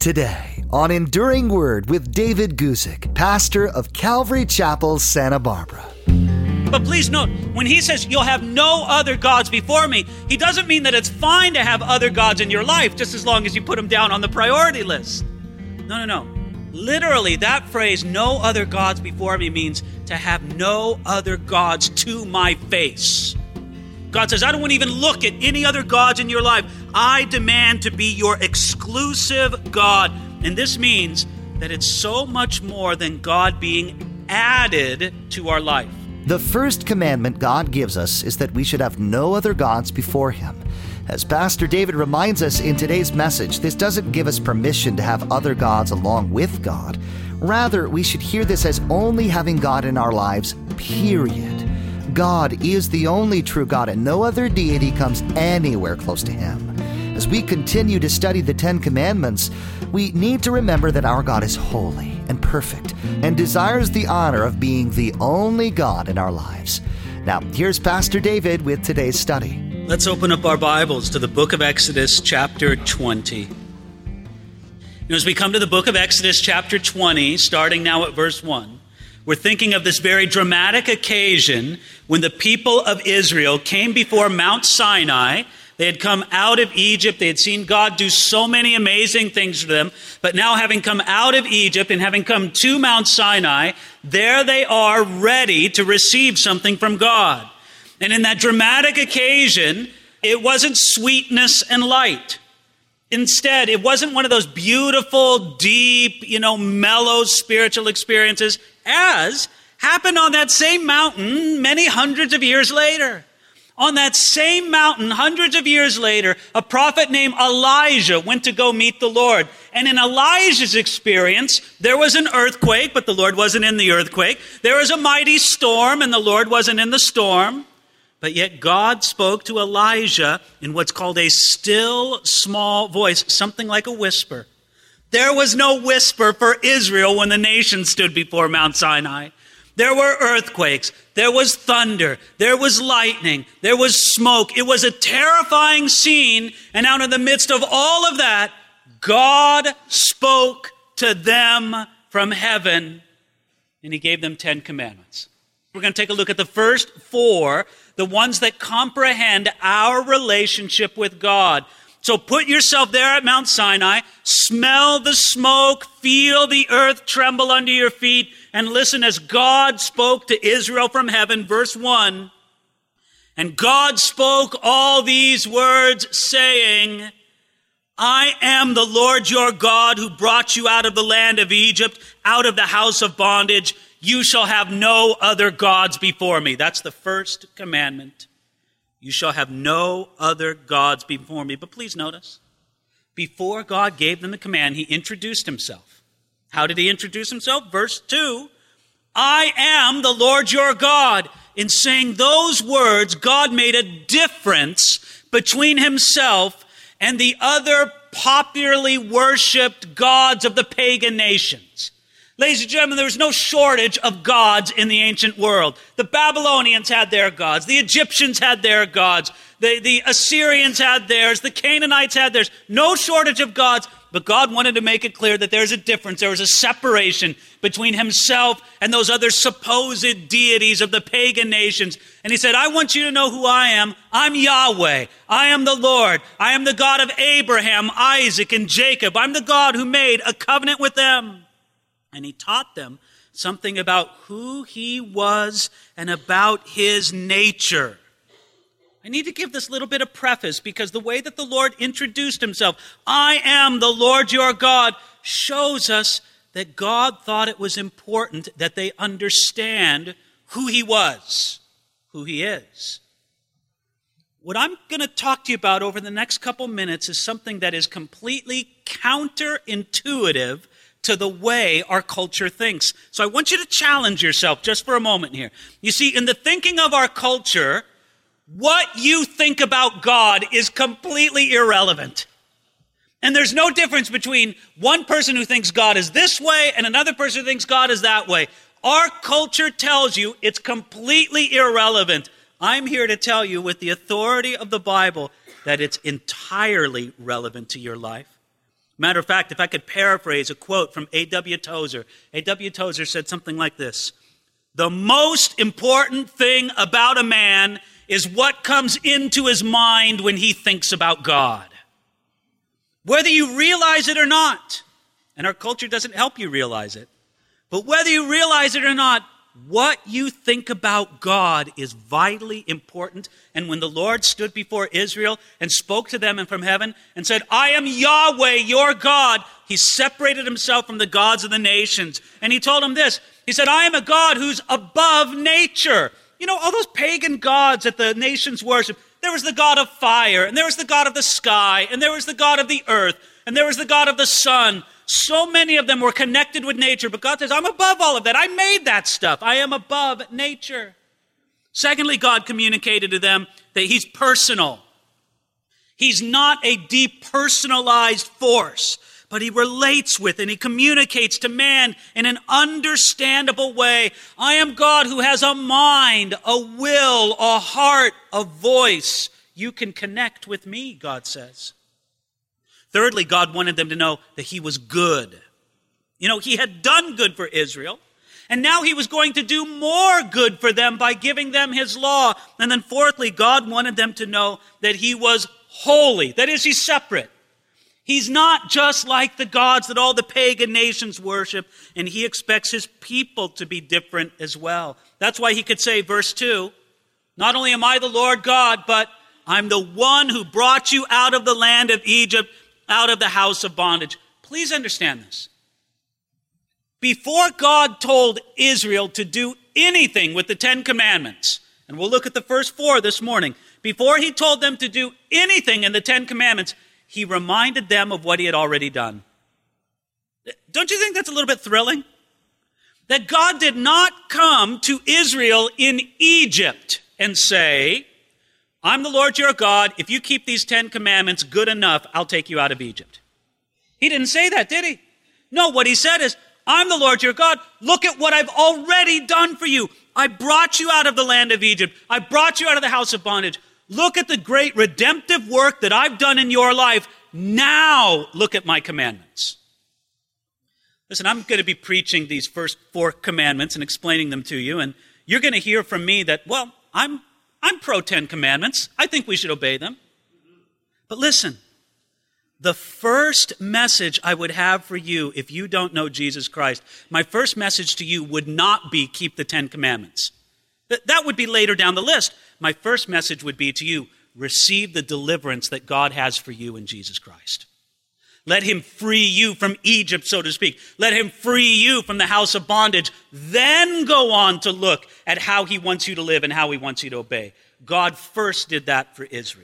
Today on Enduring Word with David Guzik, pastor of Calvary Chapel, Santa Barbara. But please note, when he says you'll have no other gods before me, he doesn't mean that it's fine to have other gods in your life just as long as you put them down on the priority list. No. Literally, that phrase, no other gods before me, means to have no other gods to my face. God says, I don't want to even look at any other gods in your life. I demand to be your exclusive God. And this means that it's so much more than God being added to our life. The first commandment God gives us is that we should have no other gods before Him. As Pastor David reminds us in today's message, this doesn't give us permission to have other gods along with God. Rather, we should hear this as only having God in our lives, period. God is the only true God, and no other deity comes anywhere close to Him. As we continue to study the Ten Commandments, we need to remember that our God is holy and perfect and desires the honor of being the only God in our lives. Now, here's Pastor David with today's study. Let's open up our Bibles to the book of Exodus, chapter 20. As we come to the book of Exodus, chapter 20, starting now at verse 1, we're thinking of this very dramatic occasion when the people of Israel came before Mount Sinai. They had come out of Egypt. They had seen God do so many amazing things for them. But now, having come out of Egypt and having come to Mount Sinai, there they are ready to receive something from God. And in that dramatic occasion, it wasn't sweetness and light. Instead, it wasn't one of those beautiful, deep, mellow spiritual experiences as happened on that same mountain many hundreds of years later. On that same mountain, hundreds of years later, a prophet named Elijah went to go meet the Lord. And in Elijah's experience, there was an earthquake, but the Lord wasn't in the earthquake. There was a mighty storm, and the Lord wasn't in the storm. But yet God spoke to Elijah in what's called a still small voice, something like a whisper. There was no whisper for Israel when the nation stood before Mount Sinai. There were earthquakes, there was thunder, there was lightning, there was smoke. It was a terrifying scene, and out in the midst of all of that, God spoke to them from heaven, and He gave them 10 commandments. We're going to take a look at the first 4, the ones that comprehend our relationship with God. So put yourself there at Mount Sinai, smell the smoke, feel the earth tremble under your feet, and listen as God spoke to Israel from heaven. Verse 1, and God spoke all these words, saying, I am the Lord your God who brought you out of the land of Egypt, out of the house of bondage. You shall have no other gods before me. That's the first commandment. You shall have no other gods before me. But please notice, before God gave them the command, He introduced Himself. How did He introduce Himself? Verse 2, I am the Lord your God. In saying those words, God made a difference between Himself and the other popularly worshipped gods of the pagan nations. Ladies and gentlemen, there was no shortage of gods in the ancient world. The Babylonians had their gods. The Egyptians had their gods. The Assyrians had theirs. The Canaanites had theirs. No shortage of gods. But God wanted to make it clear that there's a difference. There was a separation between Himself and those other supposed deities of the pagan nations. And He said, I want you to know who I am. I'm Yahweh. I am the Lord. I am the God of Abraham, Isaac, and Jacob. I'm the God who made a covenant with them. And He taught them something about who He was and about His nature. I need to give this little bit of preface because the way that the Lord introduced Himself, I am the Lord your God, shows us that God thought it was important that they understand who He was, who He is. What I'm going to talk to you about over the next couple minutes is something that is completely counterintuitive to the way our culture thinks. So I want you to challenge yourself just for a moment here. You see, in the thinking of our culture, what you think about God is completely irrelevant. And there's no difference between one person who thinks God is this way and another person who thinks God is that way. Our culture tells you it's completely irrelevant. I'm here to tell you with the authority of the Bible that it's entirely relevant to your life. Matter of fact, if I could paraphrase a quote from A.W. Tozer, A.W. Tozer said something like this: "The most important thing about a man is what comes into his mind when he thinks about God." Whether you realize it or not, and our culture doesn't help you realize it, but whether you realize it or not, what you think about God is vitally important. And when the Lord stood before Israel and spoke to them from heaven and said, "I am Yahweh, your God," he separated himself from the gods of the nations. And he told them this. He said, "I am a God who's above nature." You know, all those pagan gods that the nations worship, there was the God of fire, and there was the God of the sky, and there was the God of the earth, and there was the God of the sun. So many of them were connected with nature, but God says, "I'm above all of that. I made that stuff. I am above nature." Secondly, God communicated to them that he's personal. He's not a depersonalized force, but he relates with and he communicates to man in an understandable way. I am God who has a mind, a will, a heart, a voice. You can connect with me, God says. Thirdly, God wanted them to know that he was good. You know, he had done good for Israel, and now he was going to do more good for them by giving them his law. And then fourthly, God wanted them to know that he was holy. That is, he's separate. He's not just like the gods that all the pagan nations worship, and he expects his people to be different as well. That's why he could say, verse 2, "Not only am I the Lord God, but I'm the one who brought you out of the land of Egypt, out of the house of bondage." Please understand this. Before God told Israel to do anything with the 10 Commandments, and we'll look at the first 4 this morning, before he told them to do anything in the 10 Commandments, he reminded them of what he had already done. Don't you think that's a little bit thrilling? That God did not come to Israel in Egypt and say, "I'm the Lord your God. If you keep these 10 commandments good enough, I'll take you out of Egypt." He didn't say that, did he? No, what he said is, "I'm the Lord your God. Look at what I've already done for you. I brought you out of the land of Egypt. I brought you out of the house of bondage. Look at the great redemptive work that I've done in your life. Now look at my commandments." Listen, I'm going to be preaching these first 4 commandments and explaining them to you, and you're going to hear from me that, well, I'm pro 10 commandments. I think we should obey them. But listen, the first message I would have for you if you don't know Jesus Christ, my first message to you would not be keep the 10 commandments. That would be later down the list. My first message would be to you, receive the deliverance that God has for you in Jesus Christ. Let him free you from Egypt, so to speak. Let him free you from the house of bondage. Then go on to look at how he wants you to live and how he wants you to obey. God first did that for Israel.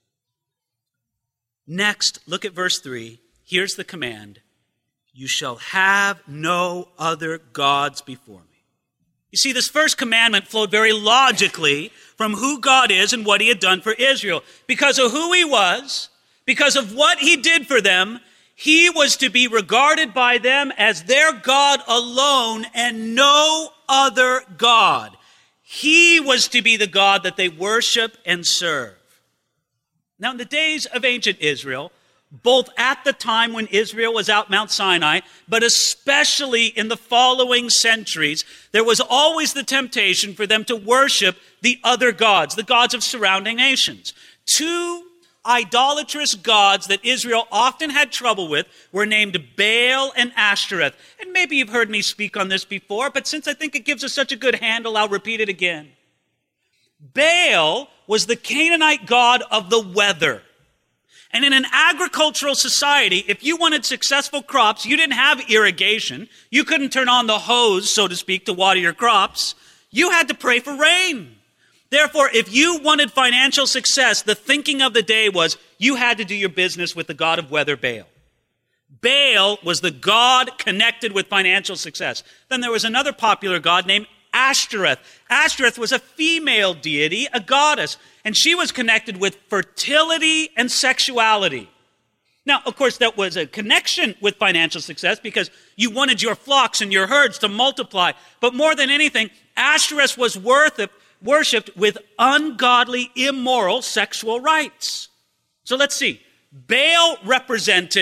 Next, look at verse 3. Here's the command. "You shall have no other gods before me." You see, this first commandment flowed very logically from who God is and what he had done for Israel. Because of who he was, because of what he did for them, he was to be regarded by them as their God alone and no other God. He was to be the God that they worship and serve. Now, in the days of ancient Israel, both at the time when Israel was out Mount Sinai, but especially in the following centuries, there was always the temptation for them to worship the other gods, the gods of surrounding nations. 2 idolatrous gods that Israel often had trouble with were named Baal and Ashtoreth. And maybe you've heard me speak on this before, but since I think it gives us such a good handle, I'll repeat it again. Baal was the Canaanite god of the weather. And in an agricultural society, if you wanted successful crops, you didn't have irrigation. You couldn't turn on the hose, so to speak, to water your crops. You had to pray for rain. Therefore, if you wanted financial success, the thinking of the day was you had to do your business with the god of weather, Baal. Baal was the god connected with financial success. Then there was another popular god named Ashtoreth. Ashtoreth was a female deity, a goddess, and she was connected with fertility and sexuality. Now, of course, that was a connection with financial success because you wanted your flocks and your herds to multiply. But more than anything, Ashtoreth was worshipped with ungodly, immoral sexual rites. So let's see. Baal represented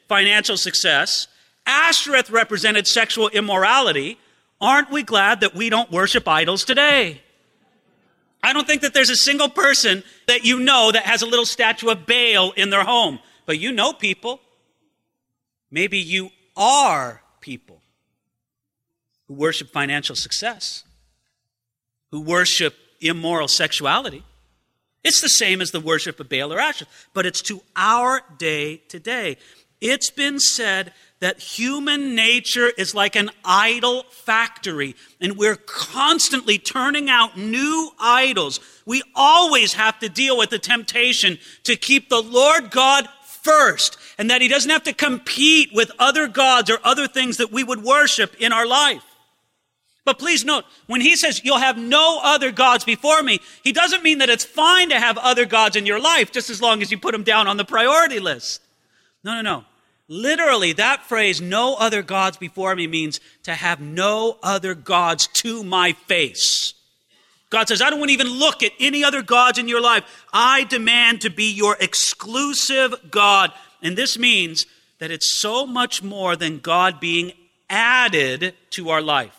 financial success. Ashtoreth represented sexual immorality. Aren't we glad that we don't worship idols today? I don't think that there's a single person that you know that has a little statue of Baal in their home. But you know people. Maybe you are people who worship financial success, who worship immoral sexuality. It's the same as the worship of Baal or Ashtoreth, but it's to our day today. It's been said that human nature is like an idol factory, and we're constantly turning out new idols. We always have to deal with the temptation to keep the Lord God first, and that he doesn't have to compete with other gods or other things that we would worship in our life. But please note, when he says you'll have no other gods before me, he doesn't mean that it's fine to have other gods in your life just as long as you put them down on the priority list. No. Literally, that phrase, no other gods before me, means to have no other gods to my face. God says, I don't want to even look at any other gods in your life. I demand to be your exclusive God. And this means that it's so much more than God being added to our life.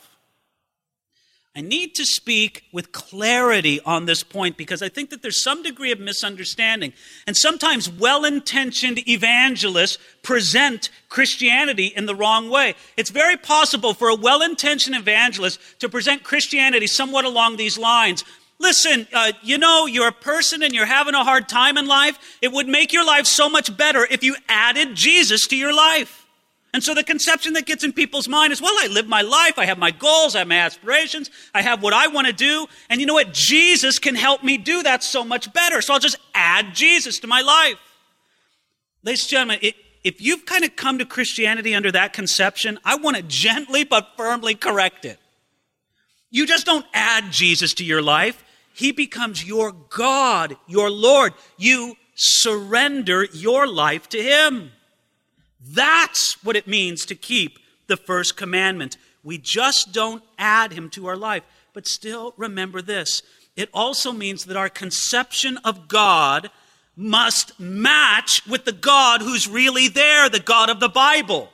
I need to speak with clarity on this point because I think that there's some degree of misunderstanding. And sometimes well-intentioned evangelists present Christianity in the wrong way. It's very possible for a well-intentioned evangelist to present Christianity somewhat along these lines. Listen, you're a person and you're having a hard time in life. It would make your life so much better if you added Jesus to your life. And so the conception that gets in people's mind is, well, I live my life, I have my goals, I have my aspirations, I have what I want to do, and you know what? Jesus can help me do that so much better, so I'll just add Jesus to my life. Ladies and gentlemen, if you've kind of come to Christianity under that conception, I want to gently but firmly correct it. You just don't add Jesus to your life. He becomes your God, your Lord. You surrender your life to him. That's what it means to keep the first commandment. We just don't add him to our life. But still remember this. It also means that our conception of God must match with the God who's really there, the God of the Bible.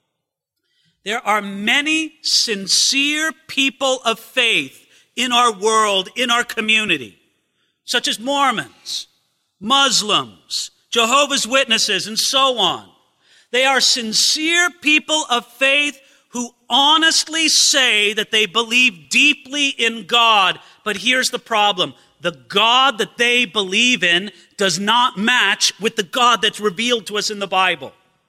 There are many sincere people of faith in our world, in our community, such as Mormons, Muslims, Jehovah's Witnesses, and so on. They are sincere people of faith who honestly say that they believe deeply in God. But here's the problem. The God that they believe in does not match with the God that's revealed to us in the Bible.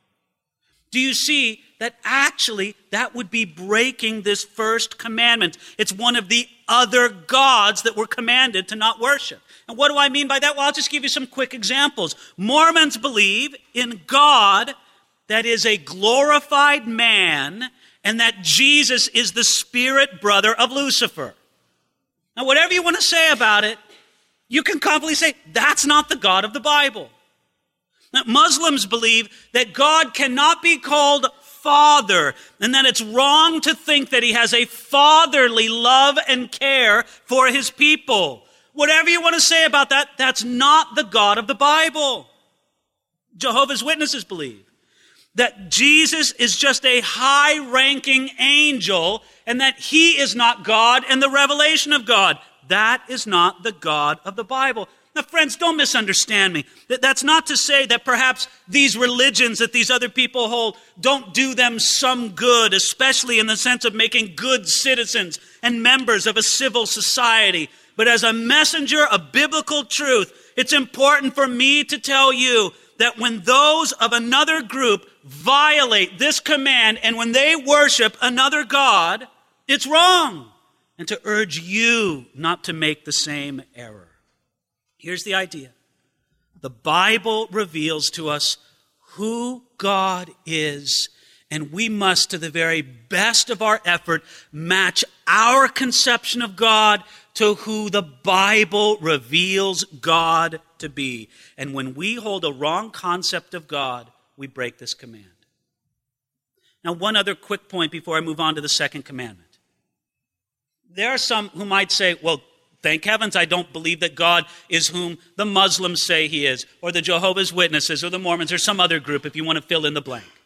Do you see that actually that would be breaking this first commandment? It's one of the other gods that we're commanded to not worship. And what do I mean by that? Well, I'll just give you some quick examples. Mormons believe in God that is a glorified man, and that Jesus is the spirit brother of Lucifer. Now, whatever you want to say about it, you can confidently say, that's not the God of the Bible. Now, Muslims believe that God cannot be called Father, and that it's wrong to think that he has a fatherly love and care for his people. Whatever you want to say about that, that's not the God of the Bible. Jehovah's Witnesses believe that Jesus is just a high-ranking angel and that he is not God and the revelation of God. That is not the God of the Bible. Now, friends, don't misunderstand me. That's not to say that perhaps these religions that these other people hold don't do them some good, especially in the sense of making good citizens and members of a civil society. But as a messenger of biblical truth, it's important for me to tell you that when those of another group violate this command and when they worship another God, it's wrong. And to urge you not to make the same error. Here's the idea. The Bible reveals to us who God is, and we must, to the very best of our effort, match our conception of God to who the Bible reveals God to be. And when we hold a wrong concept of God, we break this command. Now, one other quick point before I move on to the second commandment. There are some who might say, well, thank heavens I don't believe that God is whom the Muslims say he is, or the Jehovah's Witnesses, or the Mormons, or some other group if you want to fill in the blank.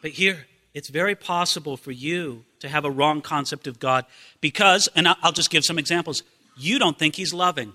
But here, it's very possible for you to have a wrong concept of God because, and I'll just give some examples, you don't think he's loving.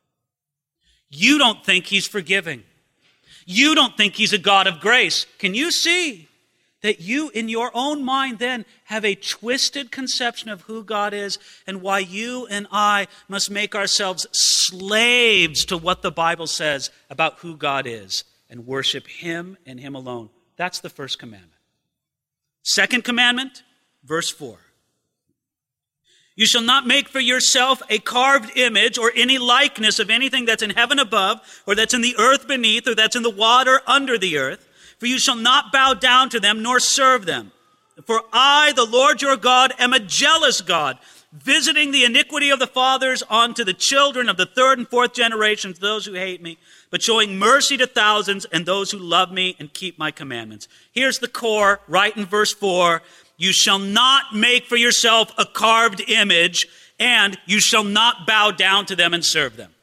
You don't think he's forgiving. You don't think he's a God of grace. Can you see that you, in your own mind then, have a twisted conception of who God is and why you and I must make ourselves slaves to what the Bible says about who God is and worship him and him alone? That's the first commandment. Second commandment, verse 4. You shall not make for yourself a carved image or any likeness of anything that's in heaven above, or that's in the earth beneath, or that's in the water under the earth. For you shall not bow down to them, nor serve them. For I, the Lord your God, am a jealous God, visiting the iniquity of the fathers onto the children of the third and fourth generations, those who hate me, but showing mercy to thousands and those who love me and keep my commandments. Here's the core, right in verse 4. You shall not make for yourself a carved image, and you shall not bow down to them and serve them.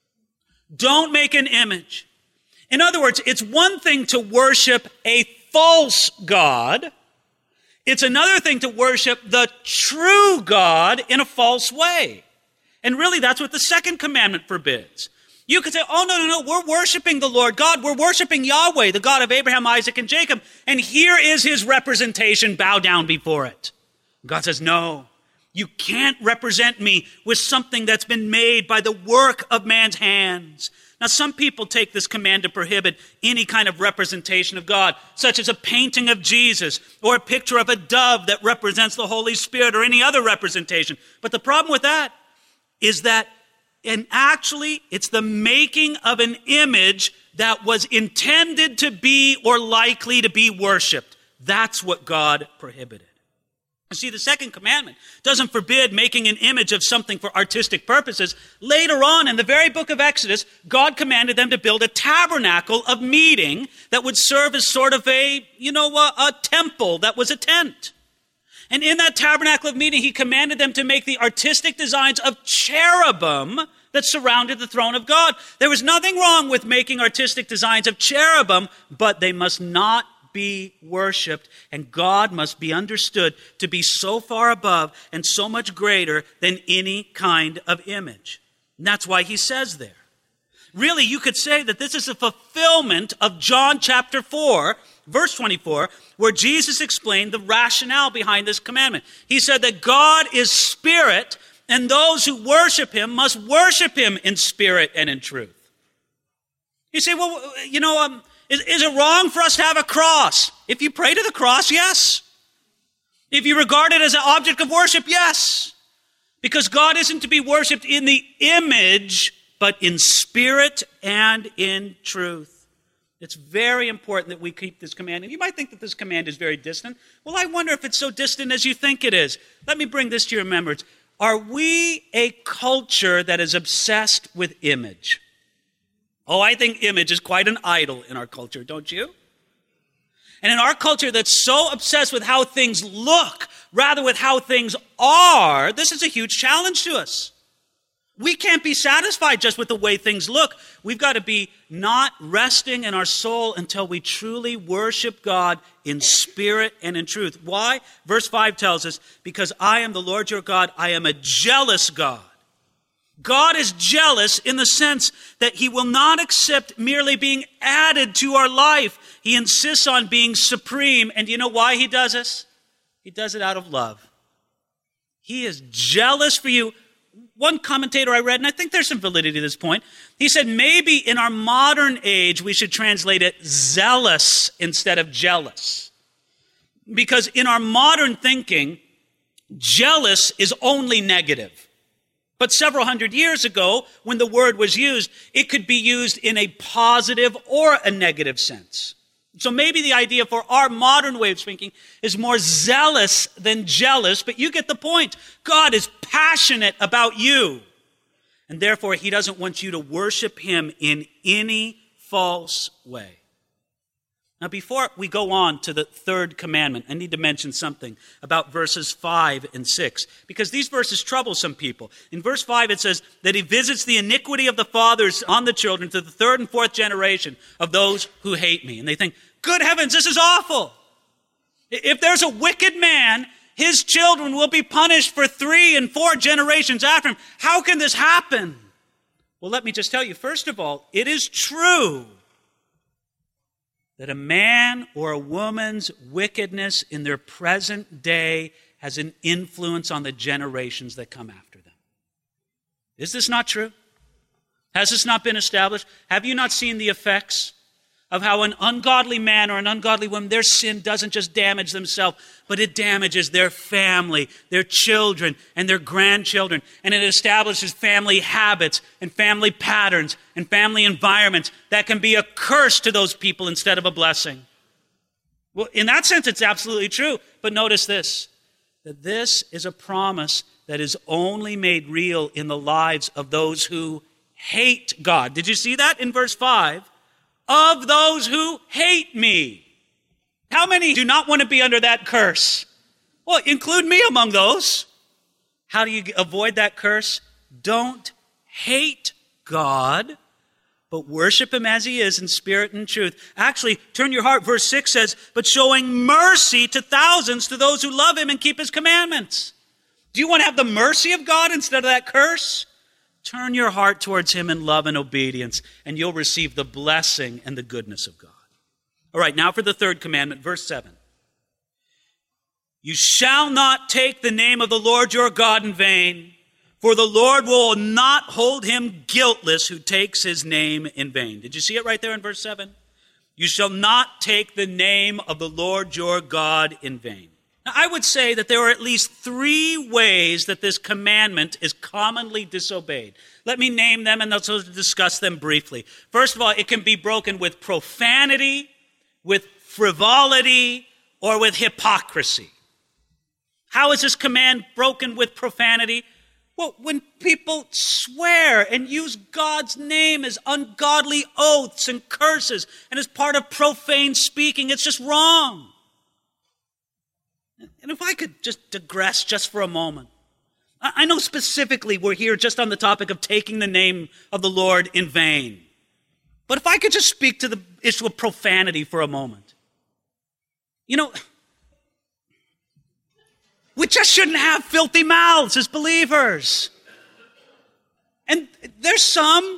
Don't make an image. In other words, it's one thing to worship a false God. It's another thing to worship the true God in a false way. And really, that's what the second commandment forbids. You could say, oh, no, we're worshiping the Lord God. We're worshiping Yahweh, the God of Abraham, Isaac, and Jacob. And here is his representation. Bow down before it. God says, no, you can't represent me with something that's been made by the work of man's hands. Now, some people take this command to prohibit any kind of representation of God, such as a painting of Jesus or a picture of a dove that represents the Holy Spirit or any other representation. But the problem with that is that, and actually, it's the making of an image that was intended to be or likely to be worshiped. That's what God prohibited. You see, the second commandment doesn't forbid making an image of something for artistic purposes. Later on in the very book of Exodus, God commanded them to build a tabernacle of meeting that would serve as sort of a temple that was a tent. And in that tabernacle of meeting, he commanded them to make the artistic designs of cherubim that surrounded the throne of God. There was nothing wrong with making artistic designs of cherubim, but they must not be worshipped, and God must be understood to be so far above and so much greater than any kind of image. And that's why he says there. Really, you could say that this is a fulfillment of John chapter 4, verse 24, where Jesus explained the rationale behind this commandment. He said that God is spirit, and those who worship him must worship him in spirit and in truth. You say, well, is it wrong for us to have a cross? If you pray to the cross, yes. If you regard it as an object of worship, yes. Because God isn't to be worshiped in the image, but in spirit and in truth. It's very important that we keep this command. And you might think that this command is very distant. Well, I wonder if it's so distant as you think it is. Let me bring this to your remembrance. Are we a culture that is obsessed with image? Oh, I think image is quite an idol in our culture, don't you? And in our culture that's so obsessed with how things look rather with how things are, this is a huge challenge to us. We can't be satisfied just with the way things look. We've got to be not resting in our soul until we truly worship God in spirit and in truth. Why? Verse 5 tells us, because I am the Lord your God, I am a jealous God. God is jealous in the sense that he will not accept merely being added to our life. He insists on being supreme. And do you know why he does this? He does it out of love. He is jealous for you. One commentator I read, and I think there's some validity to this point, he said maybe in our modern age we should translate it zealous instead of jealous. Because in our modern thinking, jealous is only negative. But several hundred years ago, when the word was used, it could be used in a positive or a negative sense. So maybe the idea for our modern way of thinking is more zealous than jealous, but you get the point. God is passionate about you, and therefore he doesn't want you to worship him in any false way. Now, before we go on to the third commandment, I need to mention something about verses 5 and 6, because these verses trouble some people. In verse 5, it says that he visits the iniquity of the fathers on the children to the third and fourth generation of those who hate me. And they think, good heavens, this is awful. If there's a wicked man, his children will be punished for 3 and 4 generations after him. How can this happen? Well, let me just tell you, first of all, it is true that a man or a woman's wickedness in their present day has an influence on the generations that come after them. Is this not true? Has this not been established? Have you not seen the effects of how an ungodly man or an ungodly woman, their sin doesn't just damage themselves, but it damages their family, their children, and their grandchildren. And it establishes family habits and family patterns and family environments that can be a curse to those people instead of a blessing. Well, in that sense, it's absolutely true. But notice this, that this is a promise that is only made real in the lives of those who hate God. Did you see that in verse 5? Of those who hate me. How many do not want to be under that curse? Well, include me among those. How do you avoid that curse? Don't hate God, but worship him as he is in spirit and truth. Actually, turn your heart. Verse 6 says, but showing mercy to thousands, to those who love him and keep his commandments. Do you want to have the mercy of God instead of that curse? Turn your heart towards him in love and obedience, and you'll receive the blessing and the goodness of God. All right, now for the third commandment, verse 7. You shall not take the name of the Lord your God in vain, for the Lord will not hold him guiltless who takes his name in vain. Did you see it right there in verse 7? You shall not take the name of the Lord your God in vain. Now, I would say that there are at least 3 ways that this commandment is commonly disobeyed. Let me name them and also discuss them briefly. First of all, it can be broken with profanity, with frivolity, or with hypocrisy. How is this command broken with profanity? Well, when people swear and use God's name as ungodly oaths and curses and as part of profane speaking, it's just wrong. And if I could just digress just for a moment. I know specifically we're here just on the topic of taking the name of the Lord in vain. But if I could just speak to the issue of profanity for a moment. You know, we just shouldn't have filthy mouths as believers. And there's some,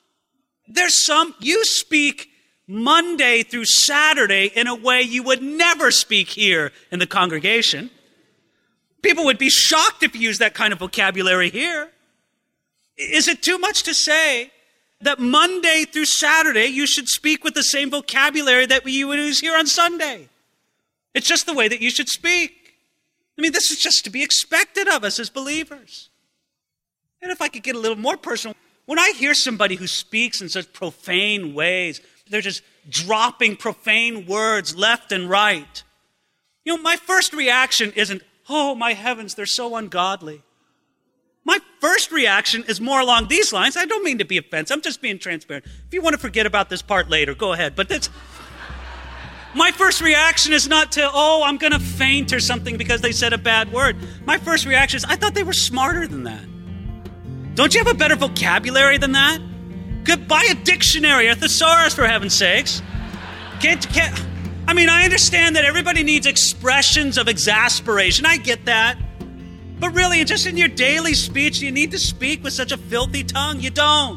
you speak Monday through Saturday in a way you would never speak here in the congregation. People would be shocked if you use that kind of vocabulary here. Is it too much to say that Monday through Saturday you should speak with the same vocabulary that you would use here on Sunday? It's just the way that you should speak. I mean, this is just to be expected of us as believers. And if I could get a little more personal, when I hear somebody who speaks in such profane ways, they're just dropping profane words left and right. You know, my first reaction isn't, oh, my heavens, they're so ungodly. My first reaction is more along these lines. I don't mean to be offensive. I'm just being transparent. If you want to forget about this part later, go ahead. But that's my first reaction is not to, oh, I'm going to faint or something because they said a bad word. My first reaction is, I thought they were smarter than that. Don't you have a better vocabulary than that? Buy a dictionary, a thesaurus, for heaven's sakes. I understand that everybody needs expressions of exasperation. I get that. But really, just in your daily speech, you need to speak with such a filthy tongue. You don't.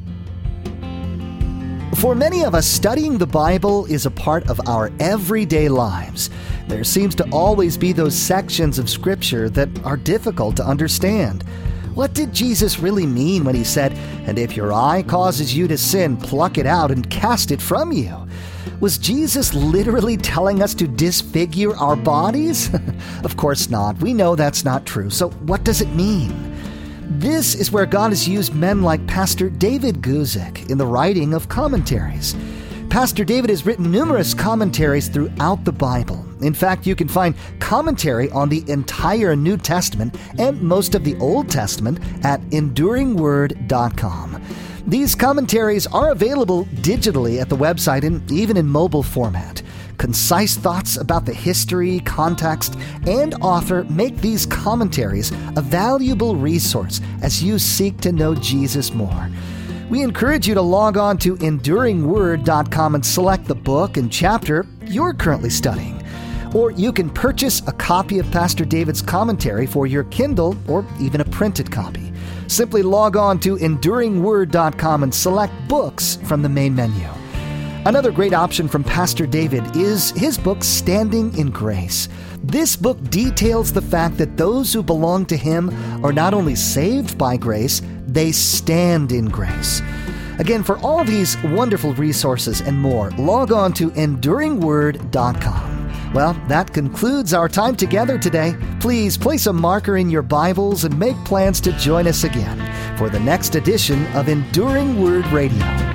For many of us, studying the Bible is a part of our everyday lives. There seems to always be those sections of Scripture that are difficult to understand. What did Jesus really mean when he said, "And if your eye causes you to sin, pluck it out and cast it from you"? Was Jesus literally telling us to disfigure our bodies? Of course not. We know that's not true. So what does it mean? This is where God has used men like Pastor David Guzik in the writing of commentaries. Pastor David has written numerous commentaries throughout the Bible. In fact, you can find commentary on the entire New Testament and most of the Old Testament at EnduringWord.com. These commentaries are available digitally at the website and even in mobile format. Concise thoughts about the history, context, and author make these commentaries a valuable resource as you seek to know Jesus more. We encourage you to log on to EnduringWord.com and select the book and chapter you're currently studying. Or you can purchase a copy of Pastor David's commentary for your Kindle or even a printed copy. Simply log on to EnduringWord.com and select Books from the main menu. Another great option from Pastor David is his book, Standing in Grace. This book details the fact that those who belong to him are not only saved by grace, they stand in grace. Again, for all of these wonderful resources and more, log on to EnduringWord.com. Well, that concludes our time together today. Please place a marker in your Bibles and make plans to join us again for the next edition of Enduring Word Radio.